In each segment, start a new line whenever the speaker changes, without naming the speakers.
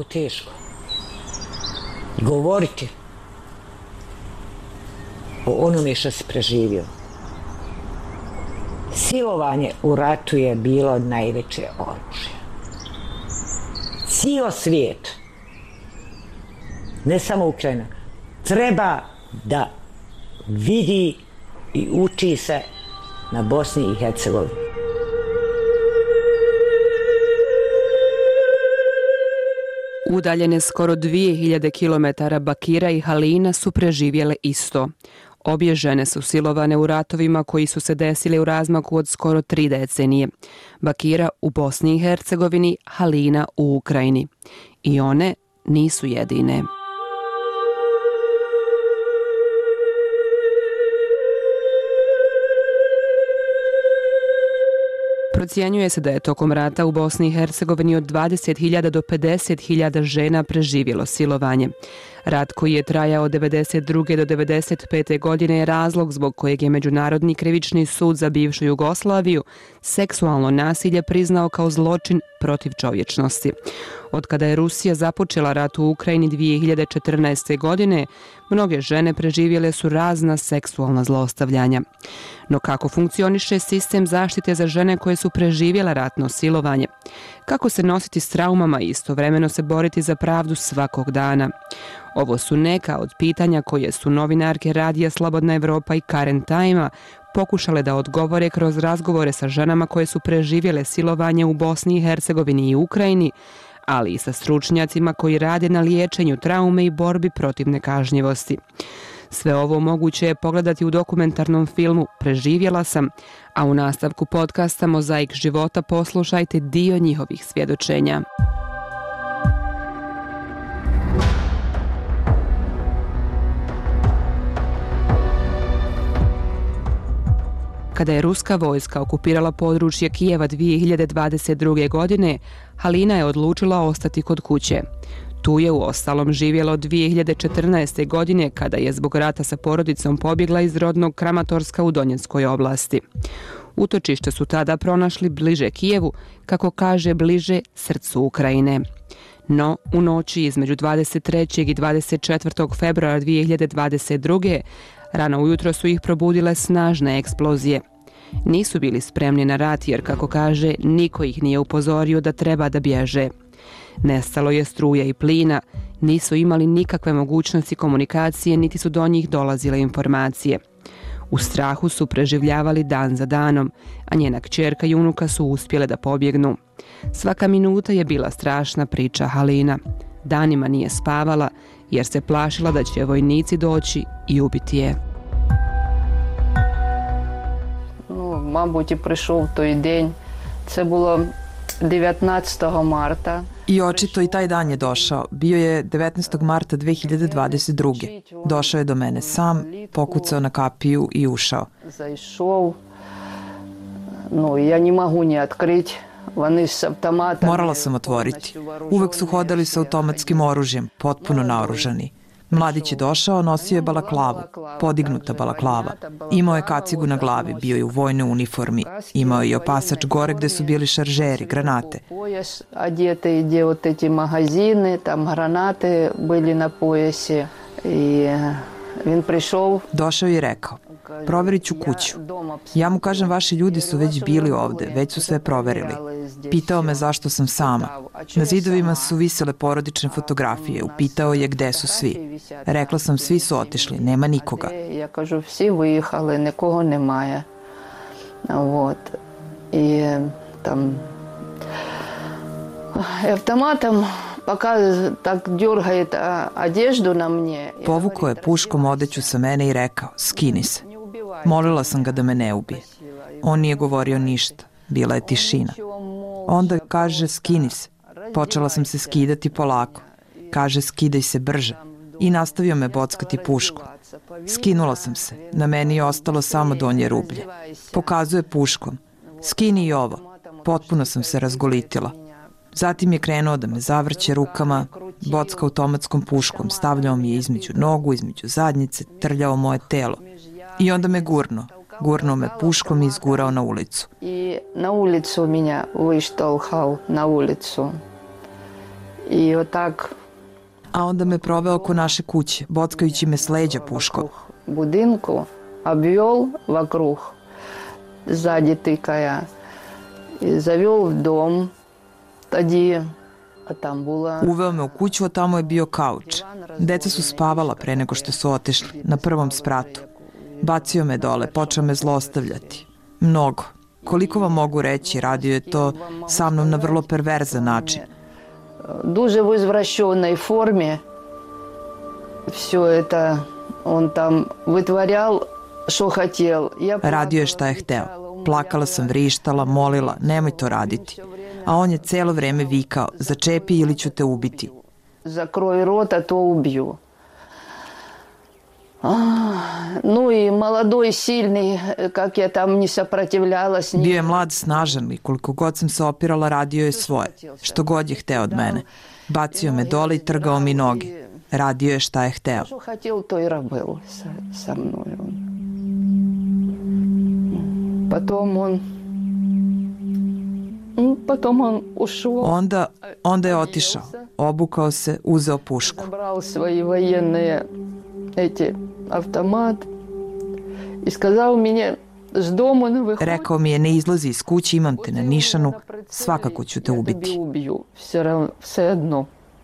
teško. Govoriti o onome što si preživio. Silovanje u ratu je bilo najveće oružje. Cijel svijet, ne samo Ukrajina, treba da vidi i uči se na Bosni i Hercegovini.
Udaljene skoro 2000 km Bakira i Halina su preživjele isto. Obje žene su silovane u ratovima koji su se desili u razmaku od skoro 3 decenije. Bakira u Bosni i Hercegovini, Halina u Ukrajini. I one nisu jedine. Procjenjuje se da je tokom rata u Bosni i Hercegovini od 20.000 do 50.000 žena preživjelo silovanje. Rat koji je trajao od 1992. do 1995. godine je razlog zbog kojeg je Međunarodni krivični sud za bivšu Jugoslaviju seksualno nasilje priznao kao zločin protiv čovječnosti. Od kada je Rusija započela rat u Ukrajini 2014. godine, mnoge žene preživjele su razna seksualna zlostavljanja. No kako funkcioniše sistem zaštite za žene koje su preživjele ratno silovanje? Kako se nositi s traumama i istovremeno se boriti za pravdu svakog dana? Ovo su neka od pitanja koje su novinarke Radija Slobodna Evropa i Current Time-a pokušale da odgovore kroz razgovore sa ženama koje su preživjele silovanje u Bosni i Hercegovini i Ukrajini, ali i sa stručnjacima koji rade na liječenju traume i borbi protiv nekažnjivosti. Sve ovo moguće je pogledati u dokumentarnom filmu Preživjela sam, a u nastavku podcasta Mozaik života poslušajte dio njihovih svjedočenja. Kada je ruska vojska okupirala područje Kijeva 2022. godine, Halina je odlučila ostati kod kuće. Tu je uostalom živjela od 2014. godine kada je zbog rata sa porodicom pobjegla iz rodnog Kramatorska u Donjeckoj oblasti. Utočište su tada pronašli bliže Kijevu, kako kaže bliže srcu Ukrajine. No, u noći između 23. i 24. februara 2022. rano ujutro su ih probudile snažne eksplozije. Nisu bili spremni na rat jer, kako kaže, niko ih nije upozorio da treba da bježe. Nestalo je struje i plina, nisu imali nikakve mogućnosti komunikacije niti su do njih dolazile informacije. U strahu su preživljavali dan za danom, a njena kćerka i unuka su uspjele da pobjegnu. Svaka minuta je bila strašna, priča Halina. Danima nije spavala jer se plašila da će vojnici doći i ubiti je.
Мабуть, і прийшов той день. Це було 19. marta.
I očito i taj dan je došao. Bio je 19. marta 2022. Došao je do mene sam, pokucao na kapiju i ušao.
Zaišao. No, ja ne mogu ni otkriti.
Morala sam otvoriti. Uvek su hodali sa automatskim oružjem, potpuno naoružani. Mladić je došao, nosio je balaklavu, podignuta balaklava. Imao je kacigu na glavi, bio je u vojnoj uniformi. Imao je i opasač gore gde su bili šaržeri, granate.
Одеты, где вот эти магазины, там гранаты были на поясе. И он пришел.
Došao je i rekao, proverit ću kuću. Ja mu kažem, vaši ljudi su već bili ovde, već su sve proverili. Pitao me zašto sam sama. Na zidovima su visele porodične fotografije. Upitao je gde su svi. Rekla sam, svi su otišli, nema nikoga.
Ja kažu, svi vyjehali, nikogo nemaje. Вот. I tam автоматом пока так дергает одежду на мне.
Povukao je puškom odeću sa mene i rekao, skini se. Molila sam ga da me ne ubije. On nije govorio ništa. Bila je tišina. Onda kaže, skini se. Počela sam se skidati polako. Kaže, skidaj se brže. I nastavio me bockati puškom. Skinula sam se. Na meni je ostalo samo donje rublje. Pokazuje puškom. Skini i ovo. Potpuno sam se razgolitila. Zatim je krenuo da me zavrće rukama, bocka automatskom puškom, stavljao mi je između nogu, između zadnjice, trljao moje telo. I onda me gurnuo me puškom i izgurao na ulicu.
I na ulicu minja vyštalhal, na ulicu. I otak...
A onda me proveo oko naše kuće, bockajući me s leđa puškom.
Budinku обвел вокруг, сзади тыкая, и завел в дом. Тоді, а там була...
Uveo me u kuću, a tamo je bio kauč. Deca su spavala pre nego što su otišli, na prvom spratu. Bacio me dole, počeo me zlostavljati. Mnogo. Koliko vam mogu reći, radio je to sa mnom na vrlo perverzan način.
Дуже в извращенной форме все это он там вытворял, что хотел.
Radio je šta je hteo. Plakala sam, vrištala, molila, nemoj to raditi. A on je celo vreme vikao, začepi ili ću te ubiti.
Закрой рот, а то убью. Ну и молодой, сильный, как я там не сопротивлялась.
Bio je mlad, snažan i koliko god sam se opirala, radio je svoje. Što god je hteo od mene. Bacio me dole i trgao mi noge. Radio je šta je hteo.
Что хотел, то и работал со мной. Потом он ушел.
Onda je otišao. Obukao se, uzeo pušku.
Забрал свои военные автомат и сказал мне с дома не выходи.
Rekao mi je, ne izlazi iz kuće, imam te na nišanu, svakako ću te ubiti.
Я тебя убью, все одно.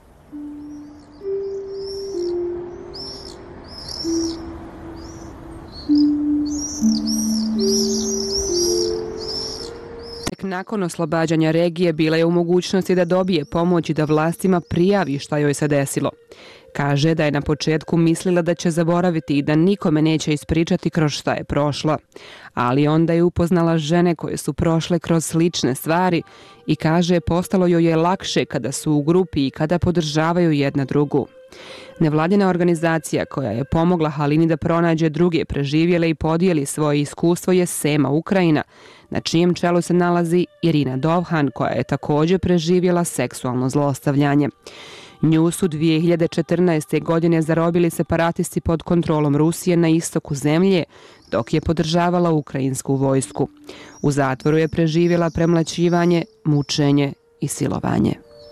Nakon oslobađanja regije bila je u mogućnosti da dobije pomoć i da vlastima prijavi šta joj se desilo. Kaže da je na početku mislila da će zaboraviti i da nikome neće ispričati kroz šta je prošla. Ali onda je upoznala žene koje su prošle kroz slične stvari i kaže postalo joj je lakše kada su u grupi i kada podržavaju jedna drugu. Nevladina organizacija koja je pomogla Halini da pronađe druge preživjele i podijeli svoje iskustvo je Sema Ukrajina, na čijem čelu se nalazi Irina Dovhan koja je također preživjela seksualno zlostavljanje. Nju su 2014. godine zarobili separatisti pod kontrolom Rusije na istoku zemlje, dok je podržavala ukrajinsku vojsku. U zatvoru je preživjela premlaćivanje, mučenje i silovanje.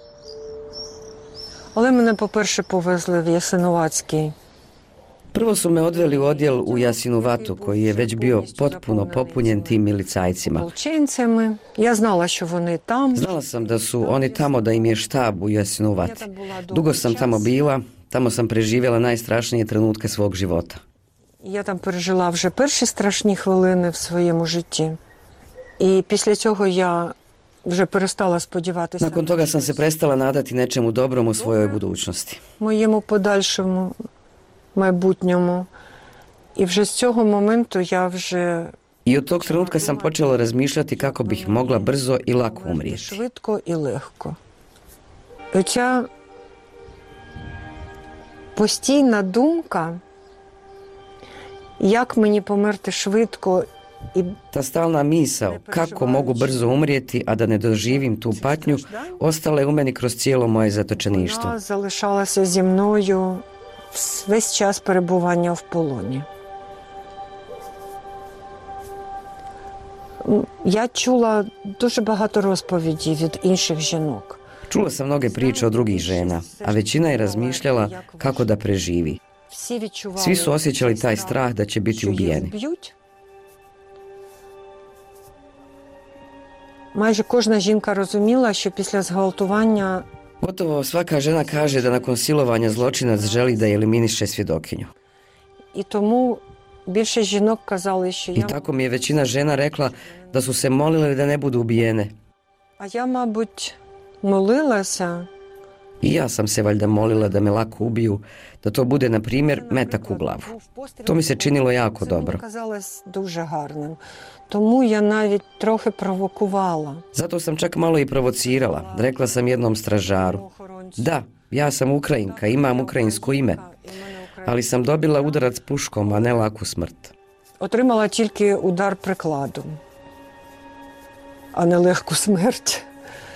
Але мене, по-перше, повезли в Jasenovački.
Prvo su me odveli u odjel u Jasinuvatu, koji je već bio potpuno popunjen tim milicajcima.
Ополченцями. Я знала, що вони там.
Znala sam da su oni tamo, da im je štab u Jasinuvati. Dugo sam tamo bila, tamo sam preživjela najstrašnije trenutke svog života.
Я там пережила вже перші страшні хвилини в своєму житті. І після цього я вже перестала сподіватися.
Nakon toga sam se prestala nadati nečemu dobrom u svojoj budućnosti.
Моєму подальшому майбутньому. І вже з цього моменту я вже
I od tog trenutka sam počela razmišljati kako bih mogla brzo i lako umrijeti.
швидко і легко. Оця постійна думка, як мені померти швидко і
Ta stalna misao kako mogu brzo umrijeti, a da ne doživim tu patnju, ostala je u meni kroz cijelo moje zatočeništvo.
вона залишалася зі мною весь час перебування в полоні. Я чула дуже багато розповідей від інших жінок.
Čula sam mnoge priče od drugih žena, a većina je razmišljala kako da preživi.
Всі відчували,
Svi su osjećali taj strah da će biti
що їх
ubijeni.
вб'ють. Майже кожна жінка розуміла, що після зґвалтування
Gotovo svaka žena kaže da nakon silovanja zločinac želi da eliminiše svjedokinju.
і тому більше жінок казали, що
I
я...
tako mi je većina žena rekla da su se molile da ne budu ubijene.
А я, мабуть, молилася,
I ja sam se valjda molila da me lako ubiju, da to bude, na primjer, metak u glavu. To mi se činilo jako
це
dobro.
мені казалось дуже гарним. Тому я навіть трохи провокувала.
Zato sam čak malo i provocirala. Rekla sam jednom stražaru: da, ja sam Ukrajinka, imam ukrajinsko ime, ali sam dobila udarac puškom, a ne laku smrt.
Отримала тільки удар прикладом, а не легку смерть.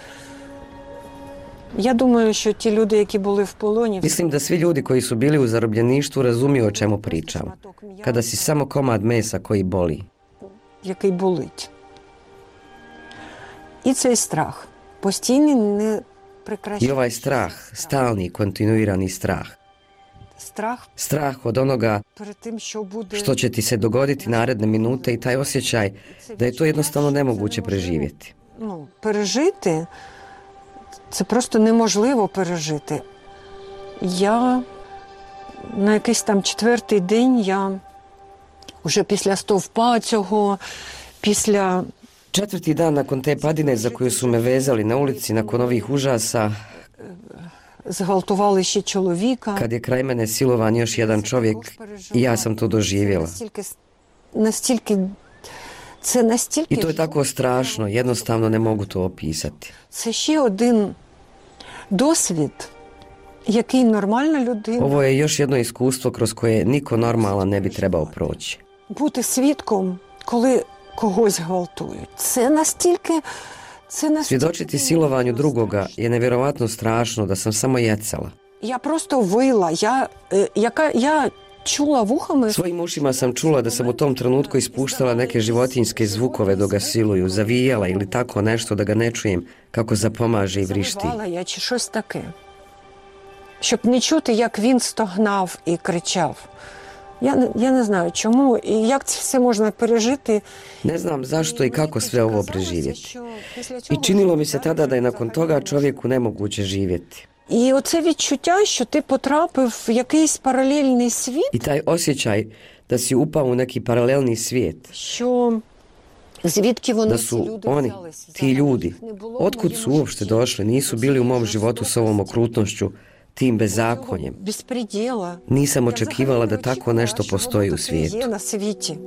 Я думаю, що ті люди, які були в полоні,
Mislim da svi ljudi koji su bili u zarobljeništvu razumiju o čemu pričam. Kada si samo komad mesa koji boli.
який болить. І цей страх, постійний
I ovaj strah, stalni, kontinuirani strah. Strah od onoga što će ti se dogoditi naredne minute i taj osjećaj da je to jednostavno nemoguće preživjeti.
Пережити – це просто неможливо пережити. Я на якийсь там 4-й день, я вже після стовпа цього, після...
4. dan nakon te padine za koju su me vezali na ulici, nakon ovih užasa,
зґвалтували ще чоловіка.
Kad je kraj mene silovan još jedan čovjek i ja sam to doživjela. I to je tako strašno, jednostavno ne mogu to opisati.
Це ще один досвід, який нормальна людина.
Ovo je još jedno iskustvo kroz koje niko normalan ne bi trebao proći.
Бути свідком, коли когось гвалтують. Це настільки...
Svjedočiti silovanju drugoga je nevjerovatno strašno da sam samo jecala.
Ja prosto vila, ja čula vuhama.
Svojim ušima sam čula da sam u tom trenutku ispuštala neke životinjske zvukove dok ga siluju, zavijala ili tako nešto da ga ne čujem kako zapomaže i vrišti.
Завивала я чи щось таке. Щоб не чути, як він стогнав і кричав. Я не знаю чому і як це все можна пережити.
Ne znam zašto i kako sve ovo preživjeti. I činilo mi se tada da je nakon toga čovjeku nemoguće živjeti.
І оце відчуття, що ти потрапив в якийсь паралельний світ.
I taj osjećaj da si upao u neki paralelni svijet.
Що звідки вони
Da
ці
su
люди
oni,
взялися?
ti ljudi, otkud su uopšte došli, nisu bili u mom životu s ovom okrutnošću, tim bezakonjem.
Безпреділа.
Nisam očekivala da tako nešto postoji u svijetu.
Є на світі.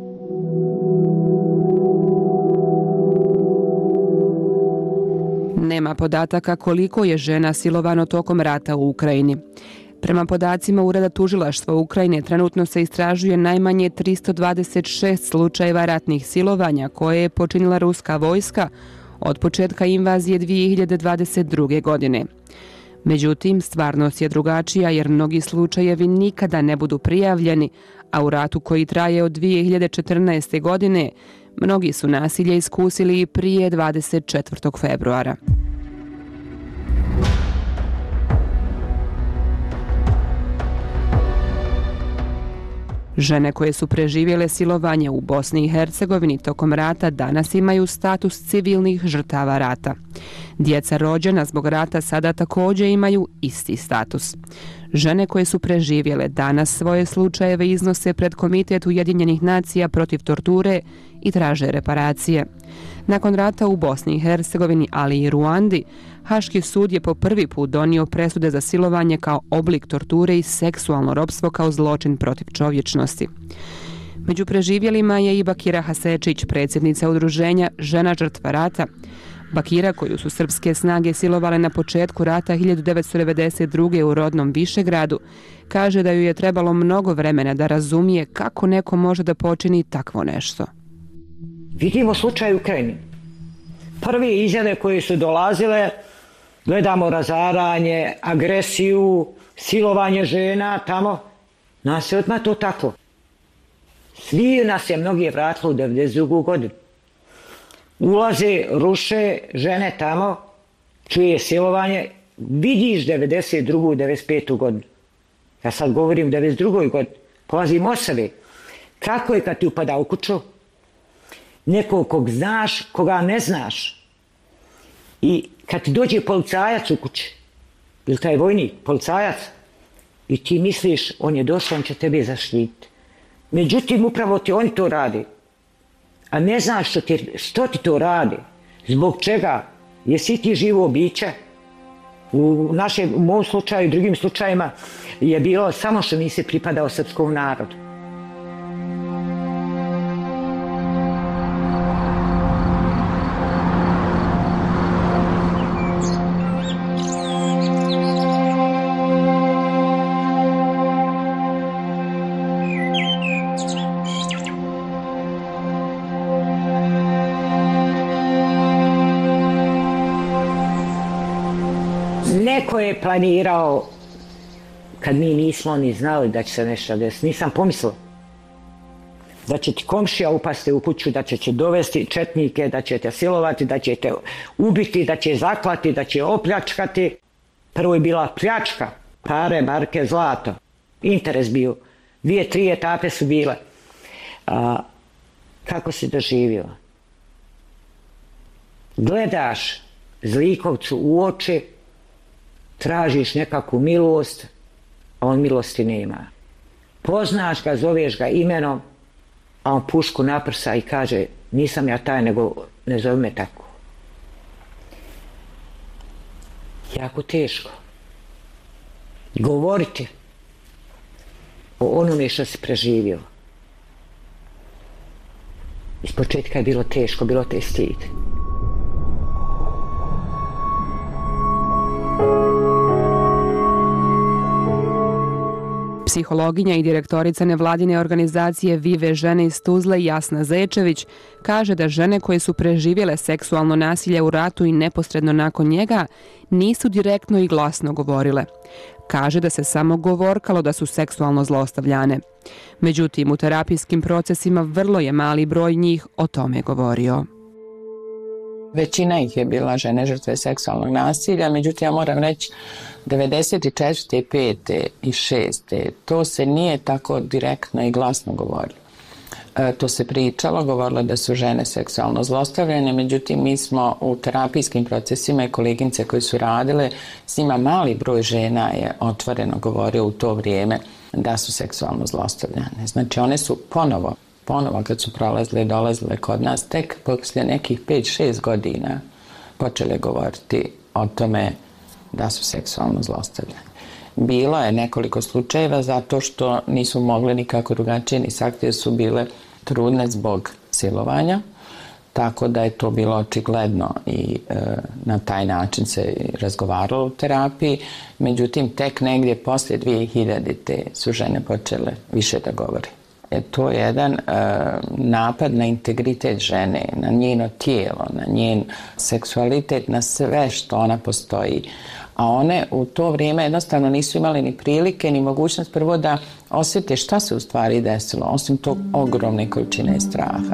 Nema podataka koliko je žena silovano tokom rata u Ukrajini. Prema podacima Ureda tužilaštva Ukrajine trenutno se istražuje najmanje 326 slučajeva ratnih silovanja koje je počinila ruska vojska od početka invazije 2022. godine. Međutim, stvarnost je drugačija jer mnogi slučajevi nikada ne budu prijavljeni, a u ratu koji traje od 2014. godine mnogi su nasilje iskusili i prije 24. februara. Žene koje su preživjele silovanje u Bosni i Hercegovini tokom rata danas imaju status civilnih žrtava rata. Djeca rođena zbog rata sada također imaju isti status. Žene koje su preživjele danas svoje slučajeve iznose pred Komitet Ujedinjenih nacija protiv torture i traže reparacije. Nakon rata u Bosni i Hercegovini, ali i Ruandi, Haški sud je po prvi put donio presude za silovanje kao oblik torture i seksualno ropstvo kao zločin protiv čovječnosti. Među preživjelima je i Bakira Hasečić, predsjednica udruženja Žena žrtva rata. Bakira, koju su srpske snage silovale na početku rata 1992. u rodnom Višegradu, kaže da ju je trebalo mnogo vremena da razumije kako neko može da počini takvo nešto.
Vidimo slučaj u Ukrajini. Prve izjave koje su dolazile, gledamo razaranje, agresiju, silovanje žena tamo. Nas je odmah to tako. Svi nas je mnogi vratilo u 92. godinu. Ulaze, ruše žene tamo, čuje silovanje, vidiš 92. 95. godinu. Ja sad govorim 92. godinu. Polazim od sebe. Kako je kad ti upada u kuću? Nekog kog znaš, koga ne znaš. I kad ti dođe policajac u kući, ili taj vojnik, policajac, i ti misliš, on je došao, on će tebe zaštititi. Međutim, upravo ti oni to rade. A ne znaš što ti to radi, zbog čega, jesi ti živo biće. U mom slučaju i drugim slučajima je bilo samo što nisi pripadao srpskom narodu. Neko je planirao, kad mi nismo ni znali da će se nešto desiti, nisam pomislila da će ti komšija upasti u kuću, da će te dovesti četnike, da će te silovati, da će te ubiti, da će zaklati, da će opljačkati. Prvo je bila pljačka, pare, marke, zlato. Interes bio. 2-3 etape su bile. Kako si doživio? Gledaš zlikovcu u oči, tražiš nekakvu milost, a on milosti nema. Poznaš ga, zoveš ga imenom, a on pušku naprsa i kaže nisam ja taj, nego ne zove me tako. Jako teško. Govoriti o onome što si preživio. Iz početka je bilo teško, bilo te stid.
Psihologinja i direktorica nevladine organizacije Vive žene iz Tuzle Jasna Zečević kaže da žene koje su preživjele seksualno nasilje u ratu i neposredno nakon njega nisu direktno i glasno govorile. Kaže da se samo govorkalo da su seksualno zlostavljane. Međutim, u terapijskim procesima vrlo je mali broj njih o tome govorio.
Većina ih je bila žene žrtve seksualnog nasilja, međutim ja moram reći 94. 5. i 6. to se nije tako direktno i glasno govorilo. To se pričalo, govorilo da su žene seksualno zlostavljane, međutim mi smo u terapijskim procesima i koleginice koji su radile, s njima mali broj žena je otvoreno govorio u to vrijeme da su seksualno zlostavljane. Znači one su ponovo kad su prolazile i dolazile kod nas, tek poslije nekih 5-6 godina počele govoriti o tome da su seksualno zlostavljane. Bilo je nekoliko slučajeva zato što nisu mogle nikako drugačije ni sakriti jer su bile trudne zbog silovanja, tako da je to bilo očigledno i na taj način se razgovaralo u terapiji. Međutim, tek negdje poslije 2000. su žene počele više da govore. To je jedan napad na integritet žene, na njeno tijelo, na njen seksualitet, na sve što ona postoji. A one u to vrijeme jednostavno nisu imali ni prilike, ni mogućnost prvo da osjete šta se u stvari desilo, osim tog ogromne količine straha.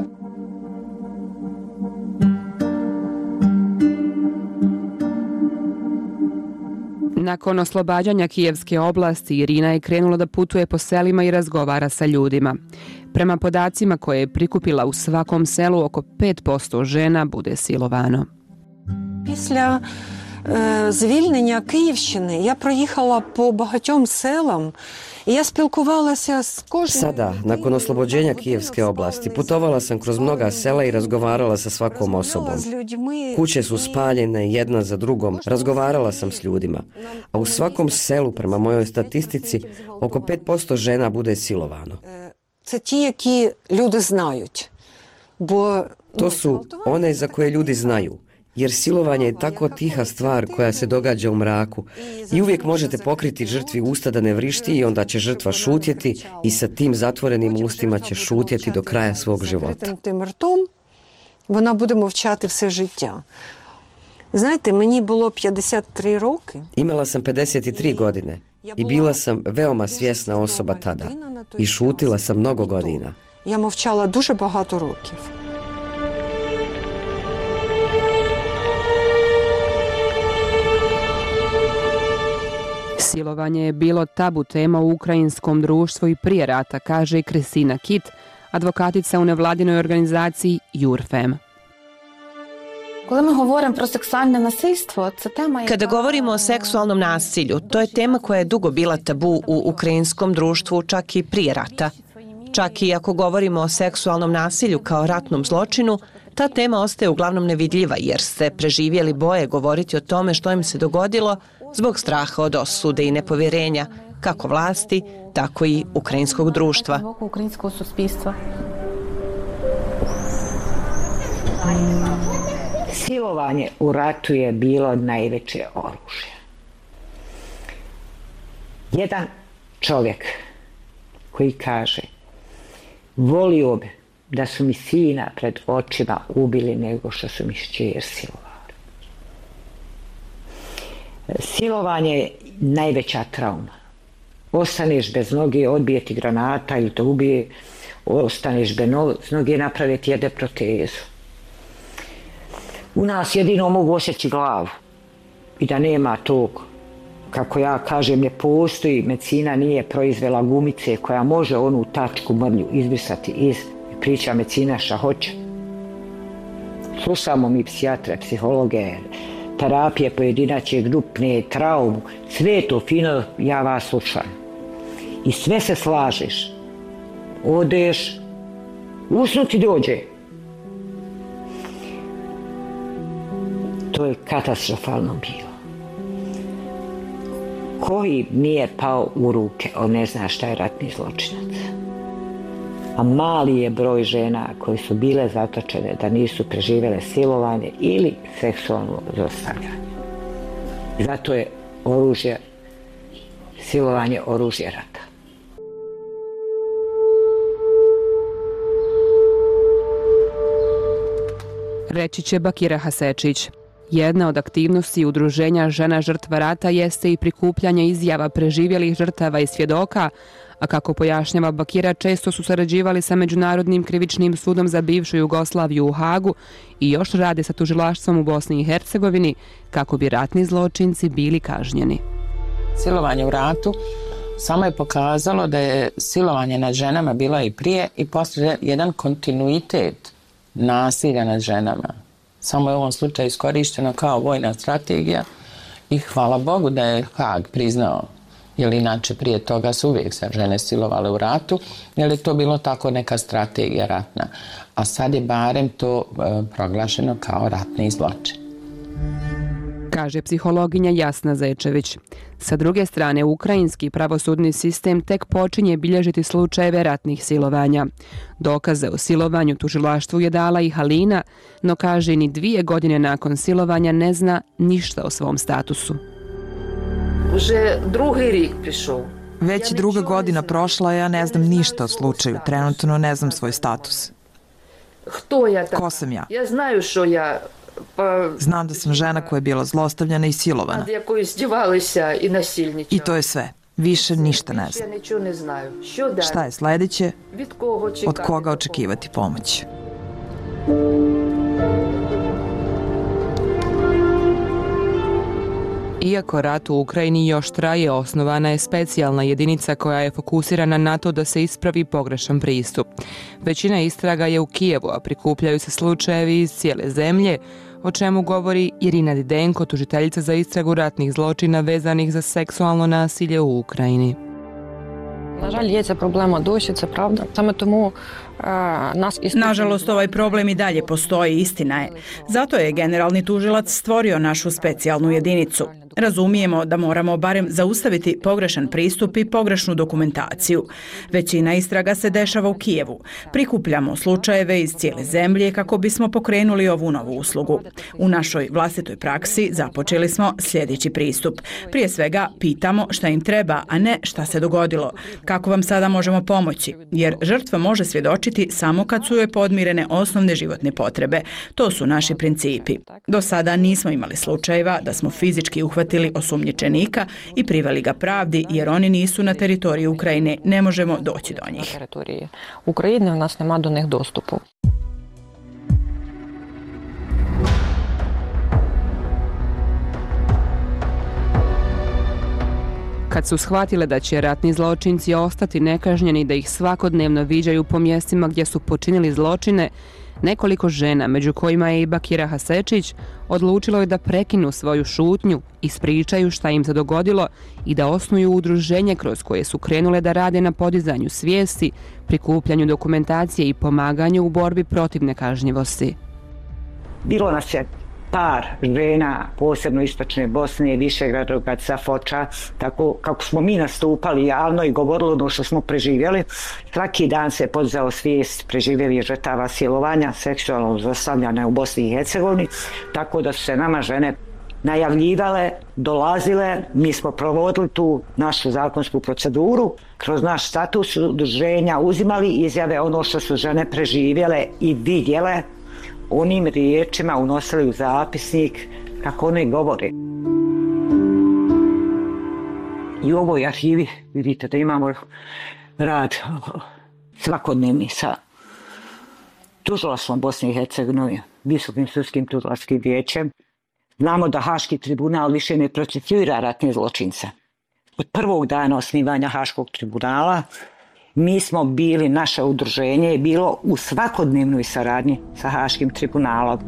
Nakon oslobađanja Kijevske oblasti, Irina je krenula da putuje po selima i razgovara sa ljudima. Prema podacima koje je prikupila, u svakom selu oko 5% žena bude silovano.
Після звільнення Київщини я проїхала по багатьом селам. Ja spilkovala s koženim...
Sada, nakon oslobođenja Kijevske oblasti, putovala sam kroz mnoga sela i razgovarala sa svakom osobom. Kuće su spaljene jedna za drugom, razgovarala sam s ljudima. A u svakom selu, prema mojoj statistici, oko 5% žena bude silovano.
Це ті, які люди знають.
To su one za koje ljudi znaju. Jer silovanje je tako tiha stvar koja se događa u mraku i uvijek možete pokriti žrtvi usta da ne vrišti i onda će žrtva šutjeti i sa tim zatvorenim ustima će šutjeti do kraja svog života.
Вона буде мовчати все життя. Знаєте, мені було 53 роки.
Imala sam 53 godine i bila sam veoma svjesna osoba tada i šutila sam mnogo godina.
Я мовчала дуже багато років.
Silovanje je bilo tabu tema u ukrajinskom društvu i prije rata, kaže Kristina Kit, advokatica u nevladinoj organizaciji Jurfem.
Kada govorimo o seksualnom nasilju, to je tema koja je dugo bila tabu u ukrajinskom društvu, čak i prije rata. Čak i ako govorimo o seksualnom nasilju kao ratnom zločinu, ta tema ostaje uglavnom nevidljiva jer se preživjeli boje govoriti o tome što im se dogodilo zbog straha od osude i nepovjerenja, kako vlasti, tako i ukrajinskog društva.
Silovanje u ratu je bilo najveće oružje. Jedan čovjek koji kaže: volio bi da su mi sina pred očima ubili nego što su mi kćer silovali. Silovanje je najveća trauma. Ostaneš bez noge, odbije ti granata ili te ubije, ostaneš bez noge, naprave ti jede protezu. U nas jedino mogu osjeći glavu i da nema tog, kako ja kažem, ne postoji, medicina nije proizvela gumice koja može onu tačku mrlju izbrisati iz priča medicina šta hoće. Slušamo mi psihijatre, psihologe, terapije pojedinačne, grupne, traumu, sve to fino, ja vas slušam. I sve se slažeš. Odeš, usnuti dođe. To je katastrofalno bilo. Koji nije pao u ruke, on ne zna šta je ratni zločinac. A mali je broj žena koji su bile zatočene da nisu preživjele silovanje ili seksualno zlostavljanje. Zato je silovanje oružje rata.
Reći će Bakira Hasečić. Jedna od aktivnosti udruženja žena žrtva rata jeste i prikupljanje izjava preživjelih žrtava i svjedoka, a kako pojašnjava Bakira, često su sarađivali sa Međunarodnim krivičnim sudom za bivšu Jugoslaviju u Hagu i još rade sa tužilaštvom u Bosni i Hercegovini kako bi ratni zločinci bili kažnjeni.
Silovanje u ratu samo je pokazalo da je silovanje nad ženama bilo i prije i poslije jedan kontinuitet nasilja nad ženama. Samo je u ovom slučaju iskorišteno kao vojna strategija i hvala Bogu da je Hag priznao, jer inače prije toga su uvijek se žene silovale u ratu, jer je to bilo tako neka strategija ratna. A sad je barem to proglašeno kao ratni zločin.
Kaže psihologinja Jasna Zečević. Sa druge strane, ukrajinski pravosudni sistem tek počinje bilježiti slučajeve ratnih silovanja. Dokaze o silovanju tužilaštvu je dala i Halina, no kaže ni 2 godine nakon silovanja ne zna ništa o svom statusu.
Već 2. godina prošla, ja ne znam ništa o slučaju. Trenutno ne znam svoj status. Ko sam ja? Znam da sam žena koja je bila zlostavljana i silovana. I to je sve. Više ništa ne znam. Šta je sljedeće? Od koga očekivati pomoć?
Iako rat u Ukrajini još traje, osnovana je specijalna jedinica koja je fokusirana na to da se ispravi pogrešan pristup. Većina istraga je u Kijevu, a prikupljaju se slučajevi iz cijele zemlje, o čemu govori Irina Didenko, tužiteljica za istragu ratnih zločina vezanih za seksualno nasilje u Ukrajini.
Nažalost, ovaj problem i dalje postoji, istina je. Zato je generalni tužilac stvorio našu specijalnu jedinicu. Razumijemo da moramo barem zaustaviti pogrešan pristup i pogrešnu dokumentaciju. Većina istraga se dešava u Kijevu. Prikupljamo slučajeve iz cijele zemlje kako bismo pokrenuli ovu novu uslugu. U našoj vlastitoj praksi započeli smo sljedeći pristup. Prije svega pitamo šta im treba, a ne šta se dogodilo. Kako vam sada možemo pomoći? Jer žrtva može svjedočiti samo kad su joj podmirene osnovne životne potrebe. To su naši principi. Do sada nismo imali slučajeva da smo fizički uhvatili osumnjičenika i priveli ga pravdi, jer oni nisu na teritoriju Ukrajine, ne možemo doći do njih.
Ukrajine u nas nema do njih dostupu.
Kad su shvatile da će ratni zločinci ostati nekažnjeni, da ih svakodnevno viđaju po mjestima gdje su počinili zločine, nekoliko žena, među kojima je i Bakira Hasečić, odlučilo je da prekinu svoju šutnju, ispričaju šta im se dogodilo i da osnuju udruženje kroz koje su krenule da rade na podizanju svijesti, prikupljanju dokumentacije i pomaganju u borbi protiv nekažnjivosti.
Bilo nas je par žena, posebno istočne Bosne, Višegradskoga, Foča, tako kako smo mi nastupali javno i govorili ono što smo preživjeli. Svaki dan se podizao svijest preživjelih žrtava silovanja, seksualnog zlostavljanja u Bosni i Hercegovini, tako da su se nama žene najavljivale, dolazile, mi smo provodili tu našu zakonsku proceduru, kroz naš status udruženja uzimali izjave ono što su žene preživjele i vidjele, onim riječima unosili u zapisnik kako one govore. I u ovoj arhivi vidite da imamo rad svakodnevni sa tužilaštvom Bosne i Hercegovine, Visokim sudskim tužilačkim vijećem. Znamo da Haški tribunal više ne procesuira ratne zločince. Od prvog dana osnivanja Haškog tribunala mi smo bili, naše udruženje je bilo u svakodnevnoj saradnji sa Haškim tribunalom.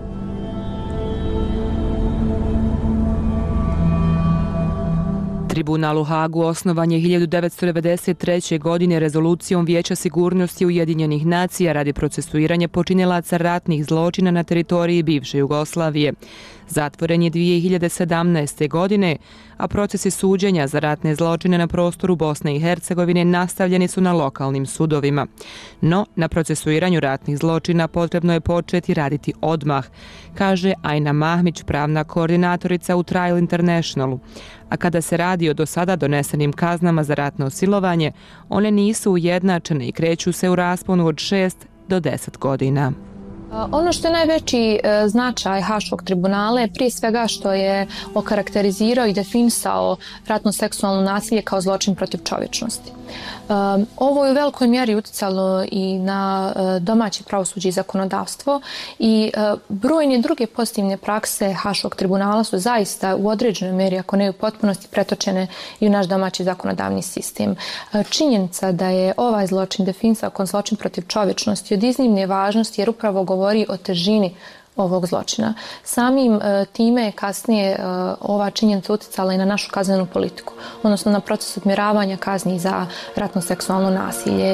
Tribunal u Hagu osnovan je 1993. godine rezolucijom Vijeća sigurnosti Ujedinjenih nacija radi procesuiranja počinilaca ratnih zločina na teritoriji bivše Jugoslavije. Zatvoren je 2017. godine, a procesi suđenja za ratne zločine na prostoru Bosne i Hercegovine nastavljeni su na lokalnim sudovima. No, na procesuiranju ratnih zločina potrebno je početi raditi odmah, kaže Ajna Mahmić, pravna koordinatorica u Trial Internationalu. A kada se radi o do sada donesenim kaznama za ratno silovanje, one nisu ujednačene i kreću se u rasponu od 6 do 10 godina.
Ono što je najveći značaj Haškog tribunala je prije svega što je okarakterizirao i definisao ratno seksualno nasilje kao zločin protiv čovječnosti. Ovo je u velikoj mjeri uticalo i na domaće pravosuđe i zakonodavstvo i brojne druge pozitivne prakse Haškog tribunala su zaista u određenoj mjeri, ako ne u potpunosti, pretočene i u naš domaći zakonodavni sistem. Činjenica da je ovaj zločin definisao kao zločin protiv čovječnosti od iznimne važnosti jer upravo govori o težini ovog zločina. Samim time je kasnije ova činjenica uticala i na našu kaznenu politiku, odnosno na proces odmjeravanja kazni za ratno seksualno nasilje.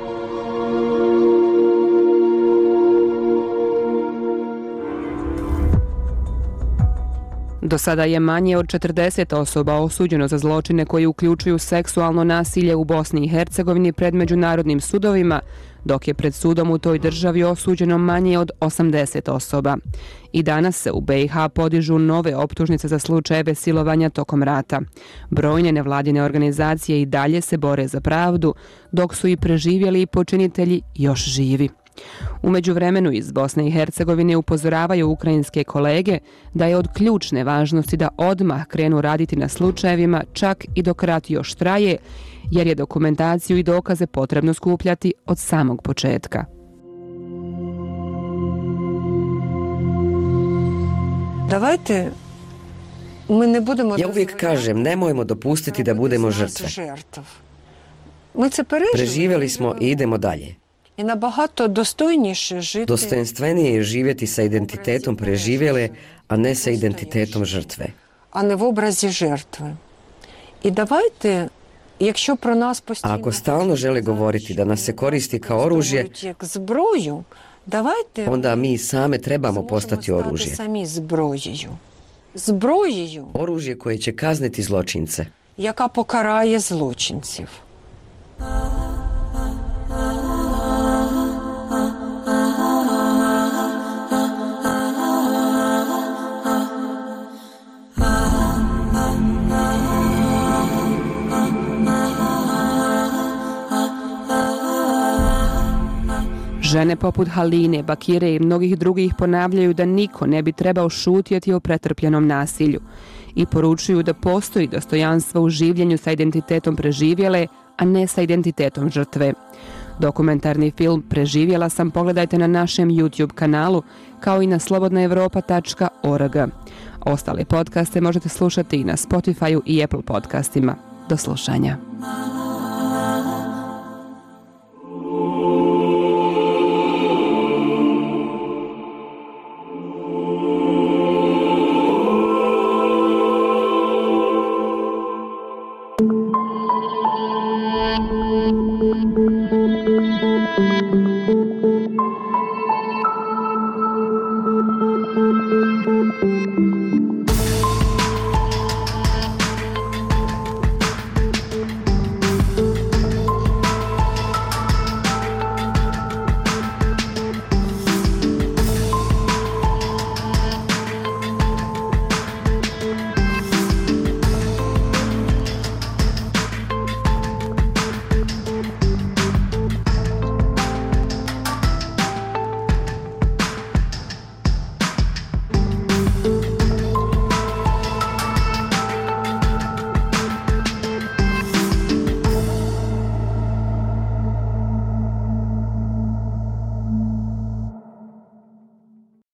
Do sada je manje od 40 osoba osuđeno za zločine koji uključuju seksualno nasilje u Bosni i Hercegovini pred međunarodnim sudovima, dok je pred sudom u toj državi osuđeno manje od 80 osoba. I danas se u BiH podižu nove optužnice za slučajeve silovanja tokom rata. Brojne nevladine organizacije i dalje se bore za pravdu, dok su i preživjeli počinitelji još živi. U međuvremenu iz Bosne i Hercegovine upozoravaju ukrajinske kolege da je od ključne važnosti da odmah krenu raditi na slučajevima čak i dok rat još traje, jer je dokumentaciju i dokaze potrebno skupljati od samog početka.
Davajte, mi ne budemo...
Ja uvijek kažem, nemojmo dopustiti da budemo žrtve. Preživjeli smo i idemo dalje.
I nabahato dostojніше žiti.
Dostojanstvenije je živjeti sa identitetom preživjele, a ne sa identitetom žrtve.
A ne v obrazi žrtve. I davajte, якщо про нас постійно...
A ako stalno žele govoriti da nas se koristi kao oružje,
зброю, давайте...
onda mi same trebamo postati oružje.
Самі зброєю.
Oružje koje će kazniti zločince.
Яка покарає злочинців.
Žene poput Haline, Bakire i mnogih drugih ponavljaju da niko ne bi trebao šutjeti o pretrpljenom nasilju i poručuju da postoji dostojanstvo u življenju sa identitetom preživjele, a ne sa identitetom žrtve. Dokumentarni film Preživjela sam pogledajte na našem YouTube kanalu, kao i na slobodnaevropa.org. Ostale podcaste možete slušati i na Spotifyu i Apple podcastima. Do slušanja.